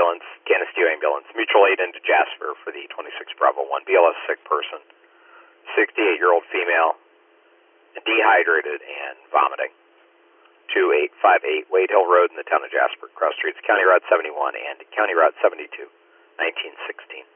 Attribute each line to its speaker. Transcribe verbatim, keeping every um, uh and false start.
Speaker 1: ambulance, Canisteo ambulance, mutual aid into Jasper for the twenty-six Bravo one, B L S sick person, sixty-eight-year-old female, dehydrated and vomiting. two eight five eight Wade Hill Road in the town of Jasper, cross streets County Route seventy-one and County Route seventy-two, nineteen sixteen.